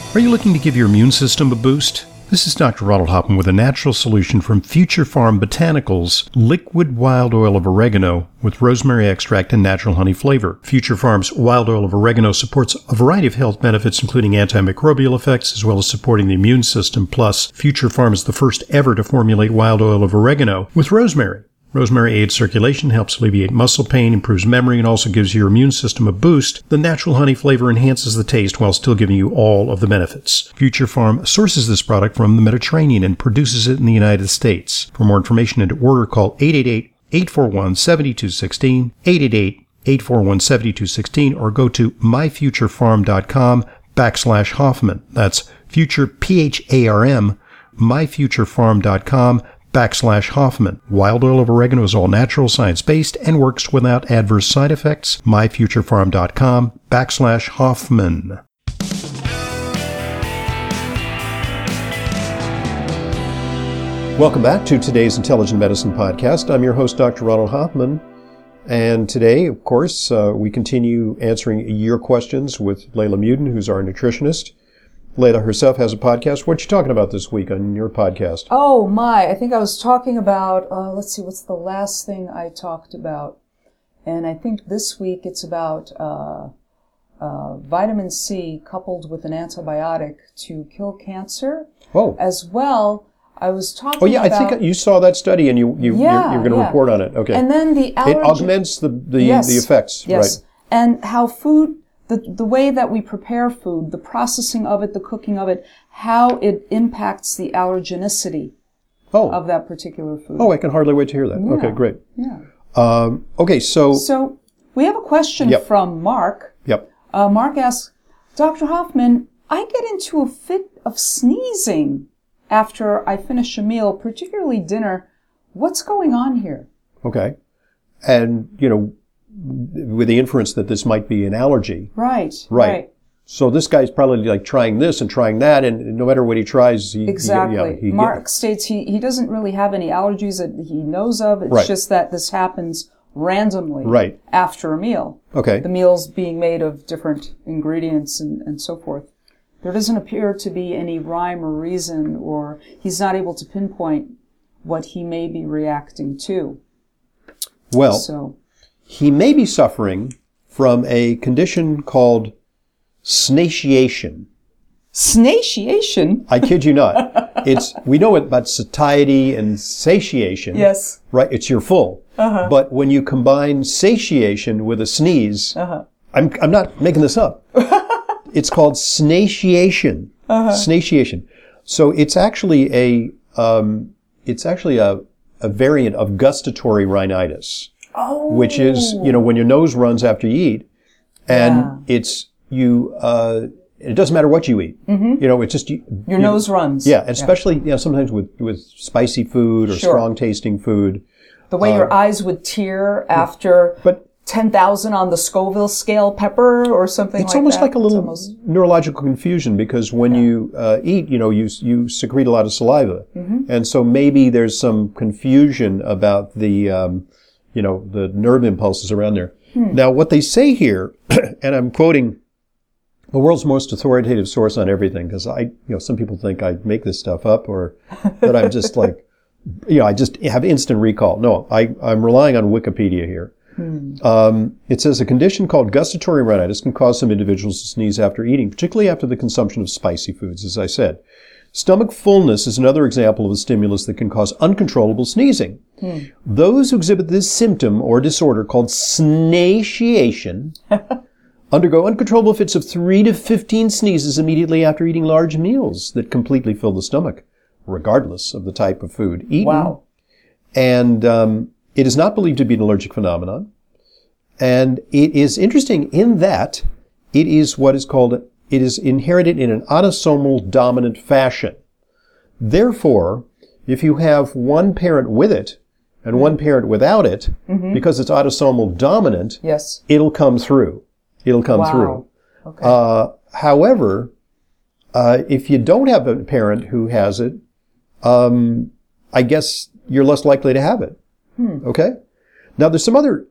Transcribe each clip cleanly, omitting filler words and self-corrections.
Are you looking to give your immune system a boost? This is Dr. Ronald Hoffman with a natural solution from Future Farm Botanicals, liquid wild oil of oregano with rosemary extract and natural honey flavor. Future Farm's wild oil of oregano supports a variety of health benefits, including antimicrobial effects, as well as supporting the immune system. Plus, Future Farm is the first ever to formulate wild oil of oregano with rosemary. Rosemary aids circulation, helps alleviate muscle pain, improves memory, and also gives your immune system a boost. The natural honey flavor enhances the taste while still giving you all of the benefits. Future Farm sources this product from the Mediterranean and produces it in the United States. For more information and to order, call 888-841-7216, 888-841-7216, or go to myfuturefarm.com/Hoffman. That's future, P-H-A-R-M, myfuturefarm.com/Hoffman. Wild oil of oregano is all natural, science-based, and works without adverse side effects. myfuturefarm.com/Hoffman. Welcome back to today's Intelligent Medicine Podcast. I'm your host, Dr. Ronald Hoffman. And today, of course, we continue answering your questions with Layla Muden, who's our nutritionist. Layla herself has a podcast. What you talking about this week on your podcast? Oh, my. I think I was talking about, let's see, what's the last thing I talked about? And I think this week it's about vitamin C coupled with an antibiotic to kill cancer. Oh. As well, I was talking about... Oh, yeah, I think you saw that study and you're going to report on it. Okay. And then the allergy... It augments the effects. Yes. Right. And how food... The way that we prepare food, the processing of it, the cooking of it, how it impacts the allergenicity of that particular food. Oh, I can hardly wait to hear that. Yeah. Okay, great. Yeah. Okay, So we have a question from Mark. Yep. Mark asks, Dr. Hoffman, I get into a fit of sneezing after I finish a meal, particularly dinner. What's going on here? Okay. And, with the inference that this might be an allergy. Right. So this guy's probably like trying this and trying that, and no matter what he tries, Exactly. Mark states he doesn't really have any allergies that he knows of. It's just that this happens randomly after a meal. Okay. The meal's being made of different ingredients and so forth. There doesn't appear to be any rhyme or reason, or he's not able to pinpoint what he may be reacting to. Well, he may be suffering from a condition called snatiation. Snatiation? I kid you not. We know about satiety and satiation. Yes. Right? It's you're full. Uh-huh. But when you combine satiation with a sneeze, I'm not making this up. It's called snatiation. Snatiation. So it's actually a variant of gustatory rhinitis. Oh. Which is, when your nose runs after you eat, and it doesn't matter what you eat. Mm-hmm. It's just your nose runs. Yeah, and especially sometimes with spicy food or strong tasting food. The way your eyes would tear after 10,000 on the Scoville scale pepper or something like that. It's almost like a little neurological confusion because when you eat, you secrete a lot of saliva, and so maybe there's some confusion about the the nerve impulses around there. Now, what they say here, and I'm quoting the world's most authoritative source on everything, because some people think I make this stuff up or that I'm just like, I just have instant recall. No, I'm relying on Wikipedia here. It says a condition called gustatory rhinitis can cause some individuals to sneeze after eating, particularly after the consumption of spicy foods, as I said. Stomach fullness is another example of a stimulus that can cause uncontrollable sneezing. Those who exhibit this symptom or disorder called snatiation undergo uncontrollable fits of 3 to 15 sneezes immediately after eating large meals that completely fill the stomach, regardless of the type of food eaten. Wow. And it is not believed to be an allergic phenomenon. And it is interesting in that it is it is inherited in an autosomal dominant fashion. Therefore, if you have one parent with it and one parent without it, because it's autosomal dominant, it'll come through. It'll come through. Okay. However, if you don't have a parent who has it, I guess you're less likely to have it. Okay? Now, there's some other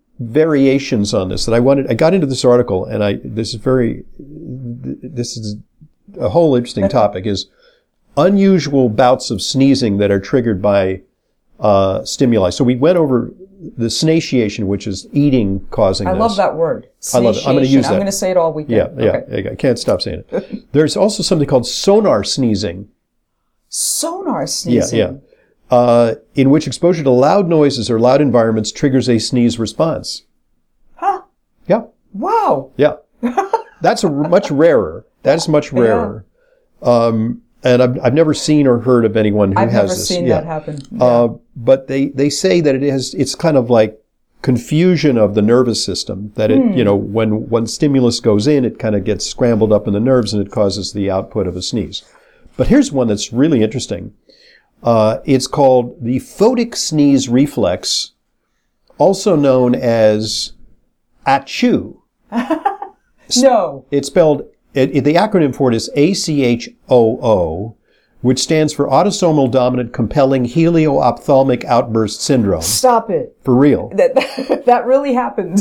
variations on this that I got into this article, and this is a whole interesting topic, is unusual bouts of sneezing that are triggered by stimuli. So we went over the snatiation, which is eating causing this. I love that word. I love it. I'm going to use that. I'm going to say it all weekend. Yeah, okay. I can't stop saying it. There's also something called sonar sneezing. Sonar sneezing? Yeah. In which exposure to loud noises or loud environments triggers a sneeze response. Huh. Yeah. Wow. Yeah. That's much rarer. That's much rarer. Yeah. And I've never seen or heard of anyone who has this. I've never seen that happen. Yeah. But they say that it's kind of like confusion of the nervous system, that it, when stimulus goes in, it kind of gets scrambled up in the nerves and it causes the output of a sneeze. But here's one that's really interesting. It's called the photic sneeze reflex, also known as ACHOO. No. It's spelled, the acronym for it is ACHOO, which stands for Autosomal Dominant Compelling Helio-Ophthalmic Outburst Syndrome. Stop it. For real. That really happened.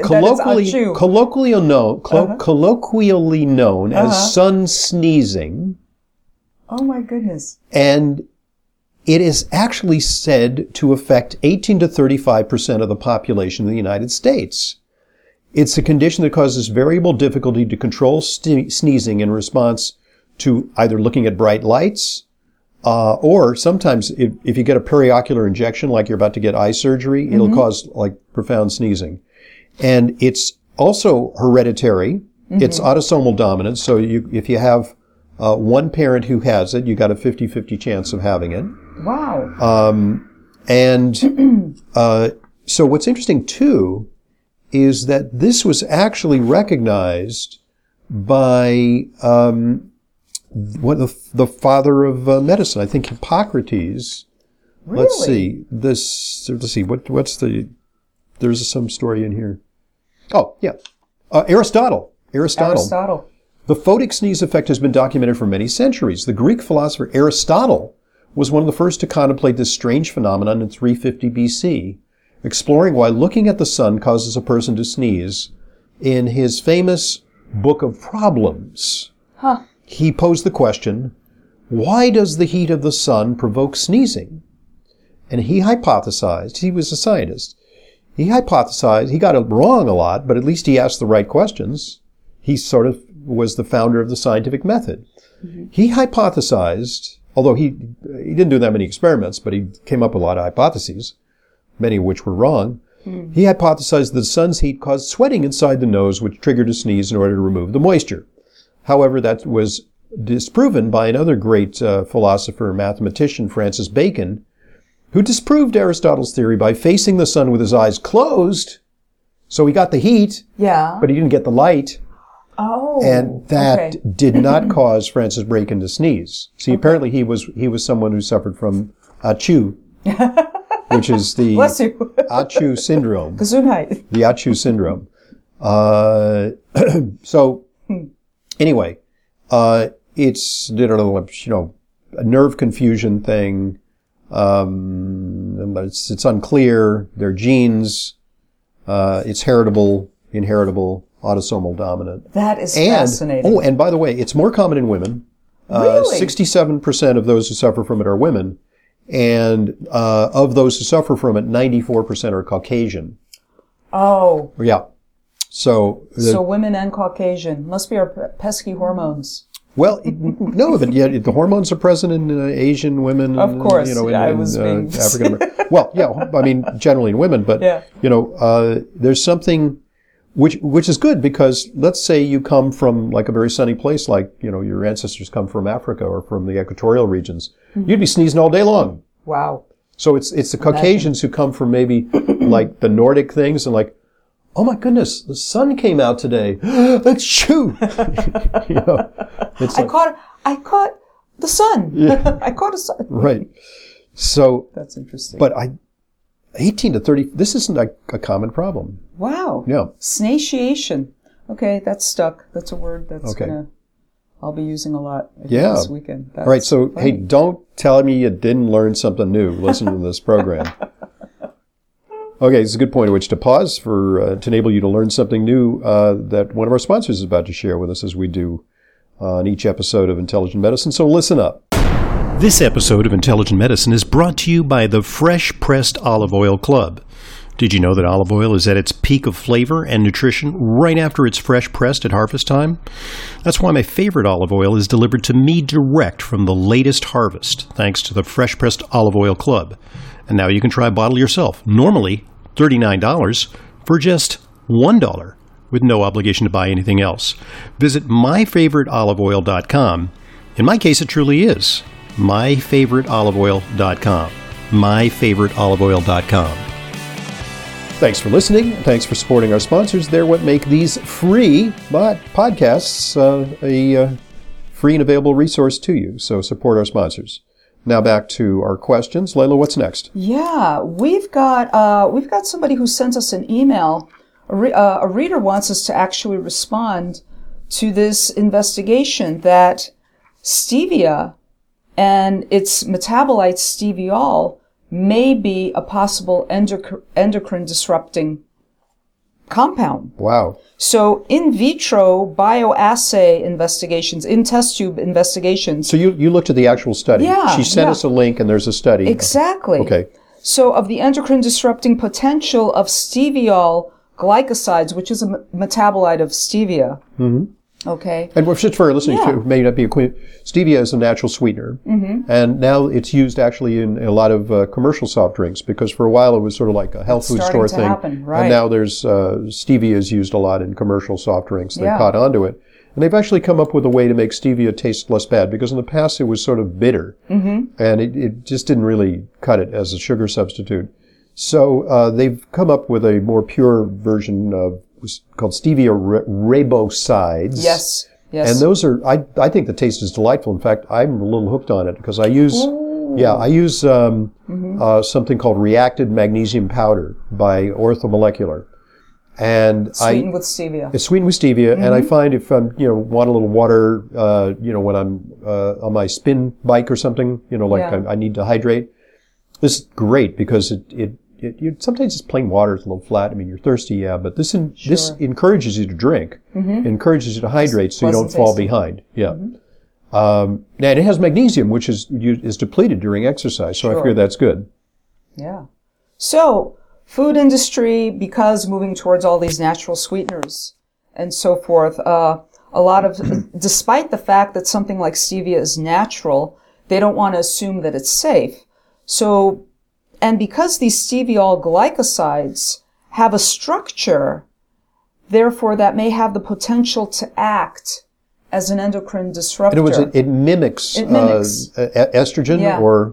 Colloquially known as sun sneezing. Oh my goodness. And it is actually said to affect 18 to 35% of the population of the United States. It's a condition that causes variable difficulty to control sneezing in response to either looking at bright lights, or sometimes if you get a periocular injection, like you're about to get eye surgery, it'll cause like profound sneezing. And it's also hereditary. It's autosomal dominant. So if you have one parent who has it, you got a 50-50 chance of having it. Wow. So what's interesting too is that this was actually recognized by the father of medicine, I think Hippocrates. Really? Let's see. What's the? There's some story in here. Oh yeah, Aristotle. The photic sneeze effect has been documented for many centuries. The Greek philosopher Aristotle was one of the first to contemplate this strange phenomenon in 350 BC. Exploring why looking at the sun causes a person to sneeze in his famous Book of Problems. Huh. He posed the question, why does the heat of the sun provoke sneezing? And he hypothesized, he was a scientist, he hypothesized, he got it wrong a lot, but at least he asked the right questions. He sort of was the founder of the scientific method. Mm-hmm. He hypothesized, although he didn't do that many experiments, but he came up with a lot of hypotheses, many of which were wrong. Mm. He hypothesized that the sun's heat caused sweating inside the nose, which triggered a sneeze in order to remove the moisture. However, that was disproven by another great philosopher and mathematician, Francis Bacon, who disproved Aristotle's theory by facing the sun with his eyes closed. So he got the heat, but he didn't get the light. Oh, and that did not cause Francis Bacon to sneeze. See, apparently he was someone who suffered from ACHOO. Which is the ACHOO syndrome. Gesundheit. The ACHOO syndrome. So, anyway, it's, a nerve confusion thing. But it's unclear. They're genes. It's inheritable, autosomal dominant. That is fascinating. Oh, and by the way, it's more common in women. Really? 67% of those who suffer from it are women. And of those who suffer from it, 94% are Caucasian. Oh. Yeah. So women and Caucasian. Must be our pesky hormones. Well, no, but yet the hormones are present in Asian women. Of course. In African American. Well, yeah, I mean, generally in women, but, there's something which is good, because let's say you come from like a very sunny place, like, your ancestors come from Africa or from the equatorial regions. Mm-hmm. You'd be sneezing all day long. Wow. So it's the Caucasians who come from maybe like the Nordic things and like, oh my goodness, the sun came out today. Let's shoot. I caught the sun. Yeah. I caught a sun. Right. So that's interesting. But 18 to 30, this isn't a common problem. Wow. Yeah. Snatiation. Okay, that's stuck. That's a word that's I'll be using a lot this weekend. That's all right, so funny. Hey, don't tell me you didn't learn something new listening to this program. Okay, it's a good point at which to pause to enable you to learn something new that one of our sponsors is about to share with us as we do on each episode of Intelligent Medicine, so listen up. This episode of Intelligent Medicine is brought to you by the Fresh Pressed Olive Oil Club. Did you know that olive oil is at its peak of flavor and nutrition right after it's fresh pressed at harvest time? That's why my favorite olive oil is delivered to me direct from the latest harvest, thanks to the Fresh Pressed Olive Oil Club. And now you can try a bottle yourself, normally $39, for just $1, with no obligation to buy anything else. Visit myfavoriteoliveoil.com. In my case, it truly is myfavoriteoliveoil.com. myfavoriteoliveoil.com. Thanks for listening. Thanks for supporting our sponsors. They're what make these free podcasts free and available resource to you. So support our sponsors. Now back to our questions. Layla, what's next? Yeah, we've got somebody who sent us an email. A reader wants us to actually respond to this investigation that stevia and its metabolite steviol may be a possible endocrine disrupting compound. Wow. So in vitro bioassay investigations, in test tube investigations. So you looked at the actual study. Yeah. She sent us a link and there's a study. Exactly. Okay. So of the endocrine disrupting potential of steviol glycosides, which is a metabolite of stevia. Mm-hmm. Okay. And just for our listeners who may not be acquainted, stevia is a natural sweetener. Mm-hmm. And now it's used actually in a lot of commercial soft drinks, because for a while it was sort of like a health food store thing. Right. And now there's stevia is used a lot in commercial soft drinks. They caught onto it. And they've actually come up with a way to make stevia taste less bad, because in the past it was sort of bitter. Mm-hmm. And it just didn't really cut it as a sugar substitute. So they've come up with a more pure version of called stevia ribosides. Yes. And those are, I think the taste is delightful. In fact, I'm a little hooked on it because I use something called reacted magnesium powder by Orthomolecular. And sweetened with stevia. It's sweetened with stevia, and I find if I'm, want a little water, when I'm on my spin bike or something, I need to hydrate. This is great because it sometimes it's plain water, it's a little flat. I mean, you're thirsty, but this encourages you to drink, encourages you to hydrate, so you don't fall behind. Yeah. And it has magnesium, which is depleted during exercise, so I figure that's good. Yeah. So, food industry, because moving towards all these natural sweeteners and so forth, despite the fact that something like stevia is natural, they don't want to assume that it's safe. So, and because these steviol glycosides have a structure, therefore that may have the potential to act as an endocrine disruptor. In other words, it mimics estrogen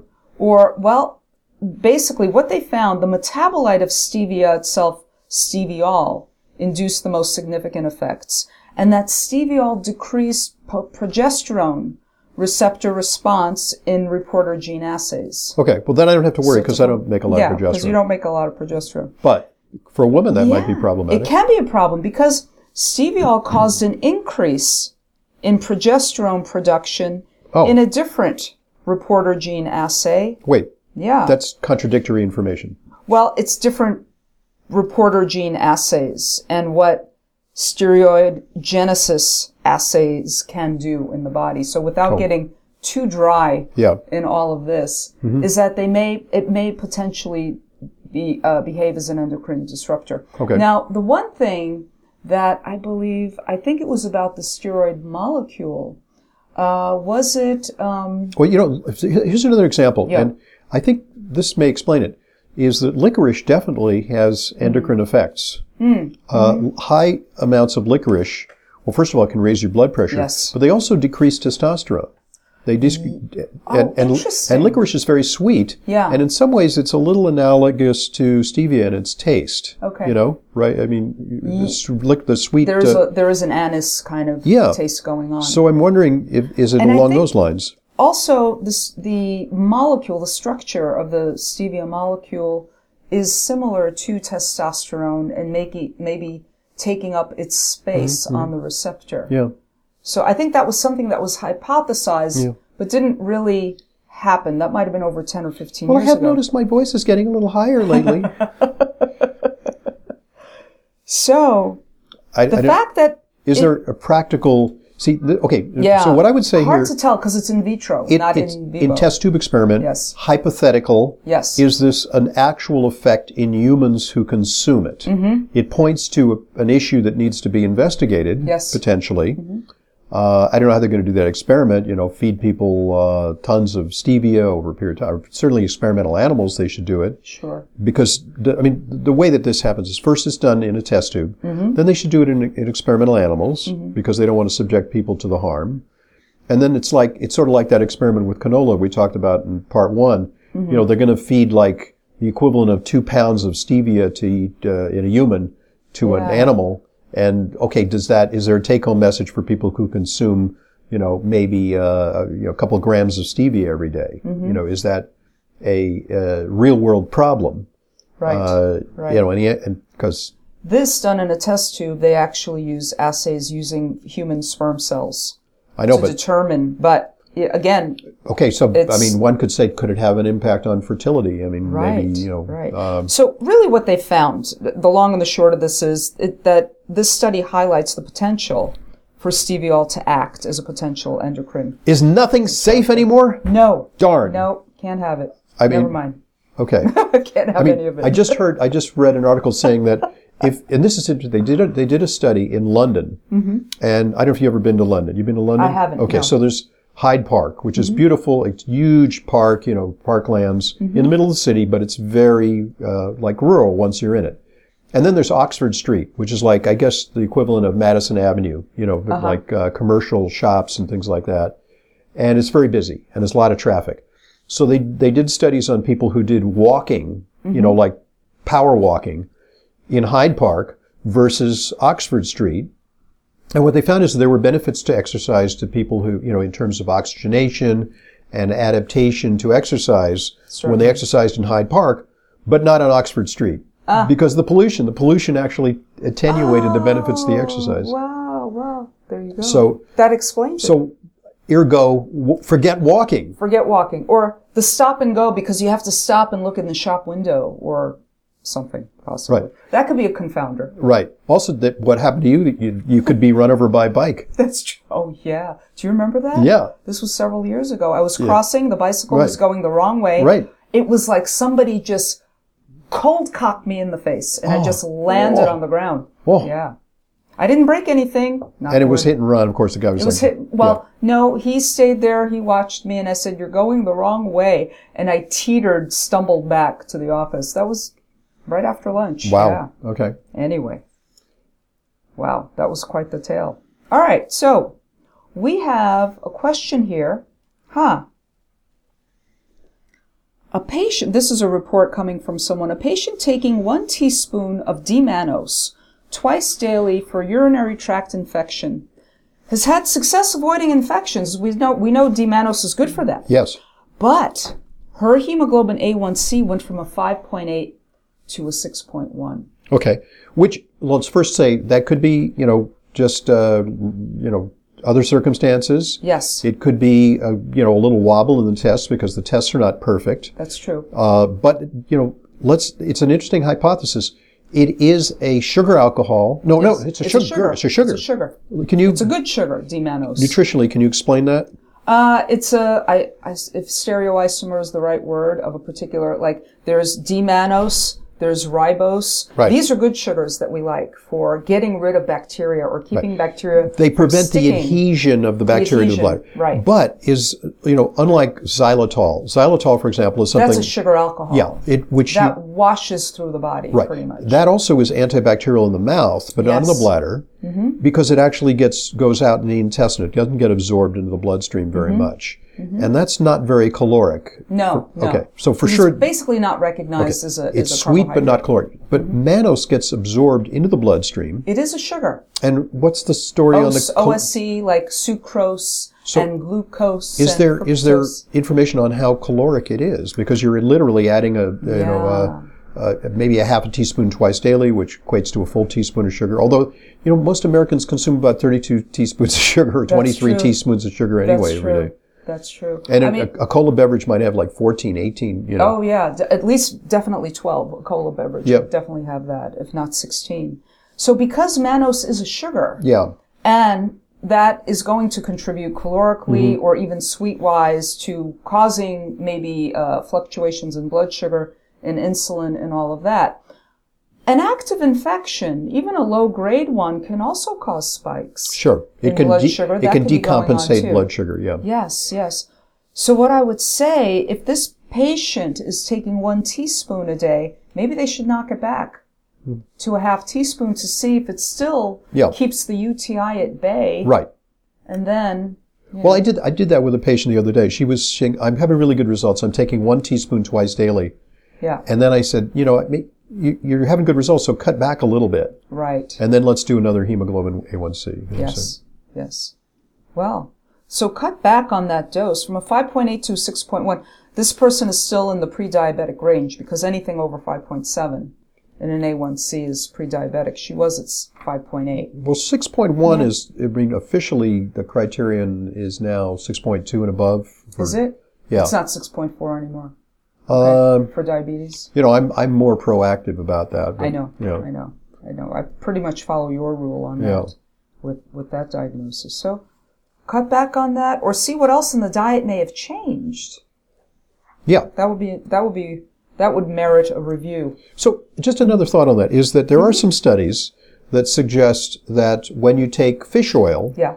well, basically what they found, the metabolite of stevia itself, steviol, induced the most significant effects. And that steviol decreased progesterone receptor response in reporter gene assays. Okay, well then I don't have to worry because I don't make a lot of progesterone. Yeah, because you don't make a lot of progesterone. But for a woman, that might be problematic. It can be a problem because steviol caused an increase in progesterone production in a different reporter gene assay. Wait. Yeah. That's contradictory information. Well, it's different reporter gene assays and what steroidogenesis assays can do in the body. So without getting too dry in all of this, is that it may potentially behave as an endocrine disruptor. Okay. Now, the one thing that I think it was about the steroid molecule, was it... Well, here's another example, and I think this may explain it, is that licorice definitely has endocrine effects. High amounts of licorice, well, first of all, it can raise your blood pressure, but they also decrease testosterone. And licorice is very sweet, and in some ways it's a little analogous to stevia in its taste. Okay. Right? I mean, the sweet... There is an anise kind of taste going on. So I'm wondering, is it along those lines? Also, the molecule, the structure of the stevia molecule is similar to testosterone and maybe taking up its space on the receptor. Yeah. So I think that was something that was hypothesized, but didn't really happen. That might have been over 10 or 15 years ago. Well, I have noticed my voice is getting a little higher lately. So, the fact that... Is there a practical See, okay. Yeah. So what I would say Hard here, to tell because it's in vitro, not it's in vivo. in test tube experiment. Yes. Hypothetical. Yes. Is this an actual effect in humans who consume it? Mm-hmm. It points to an issue that needs to be investigated. Yes. Potentially. Mm-hmm. I don't know how they're going to do that experiment. Feed people tons of stevia over a period of time. Certainly, experimental animals, they should do it. Sure. Because the way that this happens is first it's done in a test tube, then they should do it in experimental animals because they don't want to subject people to the harm, and then it's sort of like that experiment with canola we talked about in part one. They're going to feed like the equivalent of 2 pounds of stevia to eat in a human to an animal. And okay, is there a take-home message for people who consume, maybe a couple of grams of stevia every day? Is that a real-world problem? Right. Right. And because this done in a test tube, they actually use assays using human sperm cells to determine. But again, okay, so one could say, could it have an impact on fertility? Right, maybe right. So really, what they found, the long and the short of this is that this study highlights the potential for steviol to act as a potential endocrine. Is nothing safe anymore? No. Darn. No, can't have it. Never mind. Okay. Can't have any of it. I just read an article saying that and this is interesting, they did a study in London, and I don't know if you've ever been to London. You've been to London? I haven't. Okay, no. So there's Hyde Park, which is beautiful. It's huge park, parklands in the middle of the city, but it's very like rural once you're in it. And then there's Oxford Street, which is like, I guess, the equivalent of Madison Avenue, like commercial shops and things like that. And it's very busy, and there's a lot of traffic. So they did studies on people who did walking, like power walking in Hyde Park versus Oxford Street. And what they found is there were benefits to exercise to people who, in terms of oxygenation and adaptation to exercise when they exercised in Hyde Park, but not on Oxford Street. Because the pollution actually attenuated the benefits of the exercise. Wow. There you go. So that explains it. So, ergo, forget walking. Forget walking. Or the stop and go because you have to stop and look in the shop window or something, possibly. Right. That could be a confounder. Right. Also, that what happened to you, you could be run over by a bike. That's true. Oh, yeah. Do you remember that? Yeah. This was several years ago. I was crossing. The bicycle was going the wrong way. Right. It was like somebody just cold cocked me in the face, and I just landed on the ground. Oh. Yeah. I didn't break anything. And it was hit and run. Of course, the guy was no, he stayed there. He watched me, and I said, "You're going the wrong way." And I stumbled back to the office. That was right after lunch. Wow. Yeah. Okay. Anyway. Wow. That was quite the tale. All right. So we have a question here. A patient, this is a report coming from someone, a patient taking 1 teaspoon of D-mannose twice daily for urinary tract infection has had success avoiding infections. We know D-mannose is good for that. Yes. But her hemoglobin A1C went from a 5.8 to a 6.1. Okay. Which, let's first say, that could be, just, other circumstances. Yes. It could be, a little wobble in the tests because the tests are not perfect. That's true. But, it's an interesting hypothesis. It is a sugar alcohol. No, it's a sugar. It's a sugar. It's a sugar. It's a good sugar, D-mannose. Nutritionally, can you explain that? It's if stereoisomer is the right word of a particular, like there's D-mannose, there's ribose. Right. These are good sugars that we like for getting rid of bacteria or keeping bacteria. They prevent the adhesion of the bacteria to the bladder. Right. But unlike xylitol, for example, is something. That's a sugar alcohol. Yeah. That washes through the body, pretty much. That also is antibacterial in the mouth, but not in the bladder, because it actually goes out in the intestine. It doesn't get absorbed into the bloodstream very much. And that's not very caloric. No. Okay. So for sure. It's basically not recognized as a It's sweet but not caloric. But mannose gets absorbed into the bloodstream. It is a sugar. And what's the story on the OSC, like sucrose and glucose? Is there information on how caloric it is? Because you're literally adding maybe a half a teaspoon twice daily, which equates to a full teaspoon of sugar. Although, most Americans consume about 32 teaspoons of sugar or 23 teaspoons of sugar anyway every day. That's true. And a cola beverage might have like 14, 18, Oh, yeah. At least definitely 12. A cola beverage would definitely have that, if not 16. So because mannose is a sugar. Yeah. And that is going to contribute calorically or even sweet-wise to causing maybe fluctuations in blood sugar and insulin and all of that. An active infection, even a low-grade one, can also cause spikes. Sure. in blood sugar. It That can could be going on, decompensate too. blood sugar, yeah. Yes, yes. So what I would say, if this patient is taking 1 teaspoon a day, maybe they should knock it back to a half teaspoon to see if it still Yeah. keeps the UTI at bay. Right. And then, Well, I did that with a patient the other day. She was saying, I'm having really good results. I'm taking 1 teaspoon twice daily. yeah, And then I said, you're having good results, so cut back a little bit. right. And then let's do another hemoglobin A1C. You know, Yes, yes. Well, so cut back on that dose from a 5.8 to 6.1. This person is still in the pre-diabetic range because anything over 5.7 in an A1C is pre-diabetic. She was at 5.8. Well, 6.1 is, officially the criterion is now 6.2 and above. Is it? Yeah. It's not 6.4 anymore Um, for diabetes. I'm more proactive about that. But, I know. you know, I know. I pretty much follow your rule on Yeah. that with that diagnosis. So cut back on that or see what else in the diet may have changed. Yeah. That would merit a review. So just another thought on that is that there are some studies that suggest that when you take fish oil, Yeah.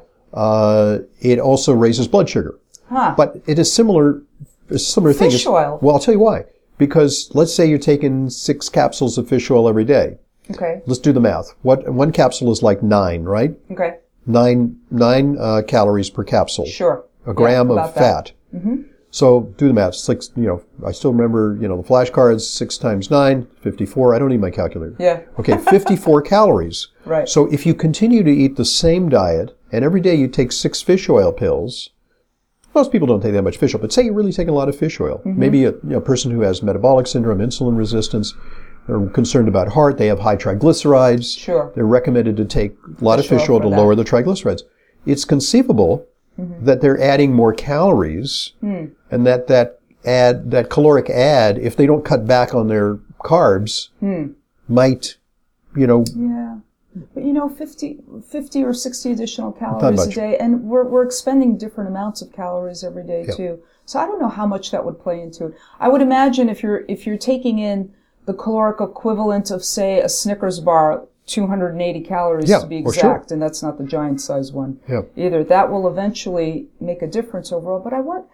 it also raises blood sugar. Huh. But it is a similar thing. Fish oil? Well, I'll tell you why. Because let's say you're taking 6 capsules of fish oil every day. Okay. Let's do the math. One capsule is like 9, right? Okay. 9 calories per capsule. Sure. A gram about of that. fat. So do the math. It's like, I still remember, the flashcards, 6 times 9, 54. I don't need my calculator. Yeah. Okay, 54 calories. Right. So if you continue to eat the same diet, and every day you take 6 fish oil pills, most people don't take that much fish oil, but say you're really taking a lot of fish oil. Maybe a person who has metabolic syndrome, insulin resistance, they're concerned about heart, they have high triglycerides. Sure. They're recommended to take a lot of Fish fish oil oil to for lower the triglycerides. It's conceivable that they're adding more calories, and that caloric add, if they don't cut back on their carbs, might, Yeah. But 50 or 60 additional calories a much. day, and we're expending different amounts of calories every day too. So I don't know how much that would play into it. I would imagine if you're taking in the caloric equivalent of, say, a Snickers bar, 280 calories to be for sure. exact, and that's not the giant size one Yeah. either. That will eventually make a difference overall. But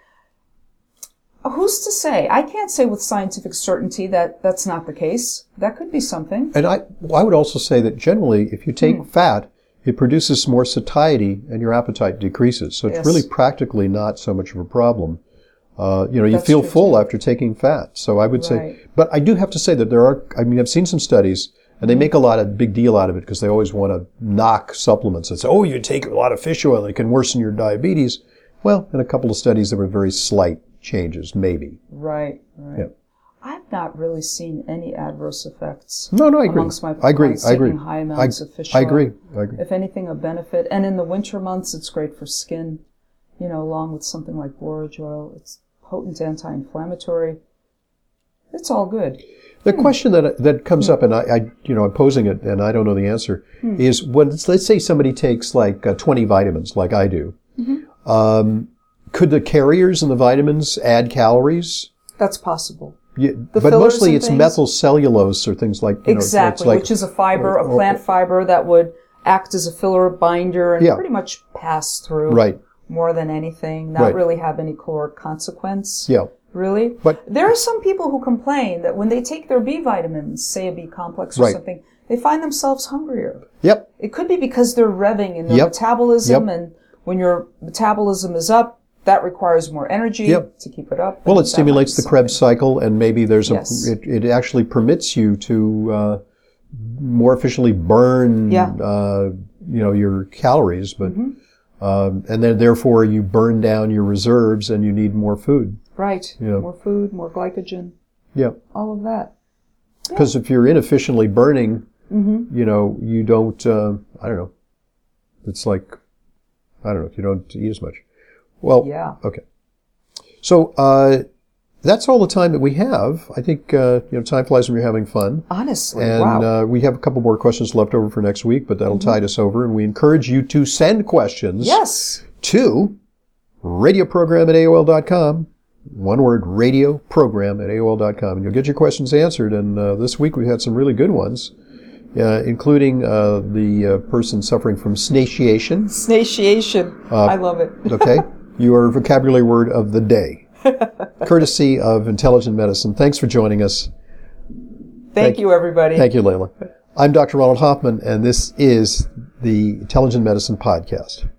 who's to say? I can't say with scientific certainty that that's not the case. That could be something. And I would also say that generally, if you take fat, it produces more satiety and your appetite decreases. So it's Yes. really practically not so much of a problem. You That's feel true, full too. after taking fat. So I would Right. say, but I do have to say that I've seen some studies and they make a lot of big deal out of it because they always want to knock supplements and say, oh, you take a lot of fish oil, it can worsen your diabetes. Well, in a couple of studies, there were very slight changes, maybe. Right. Yeah. I've not really seen any adverse effects. No, I agree. Amongst my I agree. clients I agree. taking high amounts of fish oil. I agree. If anything, a benefit. And in the winter months, it's great for skin. Along with something like borage oil, it's potent anti-inflammatory. It's all good. The question that comes up, and I'm posing it, and I don't know the answer, is when let's say somebody takes like 20 vitamins, like I do. Could the carriers in the vitamins add calories? That's possible. Yeah, but fillers mostly and it's things? methyl cellulose or things like Exactly, it's like, which is a fiber, a plant fiber that would act as a filler binder and pretty much pass through right. more than anything, not Right. really have any caloric consequence. Yeah. Really? But there are some people who complain that when they take their B vitamins, say a B complex or Right. something, they find themselves hungrier. Yep. It could be because they're revving in their Yep. metabolism, Yep. and when your metabolism is up, that requires more energy Yep. to keep it up. Well, and it that might stimulates be the Krebs something. cycle, and maybe there's Yes. it actually permits you to more efficiently burn your calories, but and then therefore you burn down your reserves and you need more food. Right. Yeah. More food, more glycogen, Yeah. all of that. Because if you're inefficiently burning, you don't, I don't know. It's like, I don't know, you don't eat as much. Well, Yeah. okay. So, that's all the time that we have. I think time flies when you're having fun. Honestly, And wow. we have a couple more questions left over for next week, but that'll tide us over. And we encourage you to send questions Yes. to radioprogram@AOL.com. One word, radioprogram@AOL.com. And you'll get your questions answered. And this week we had some really good ones, including the person suffering from snatiation. Snatiation. I love it. Okay? Your vocabulary word of the day. Courtesy of Intelligent Medicine. Thanks for joining us. Thank you, everybody. Thank you, Layla. I'm Dr. Ronald Hoffman, and this is the Intelligent Medicine Podcast.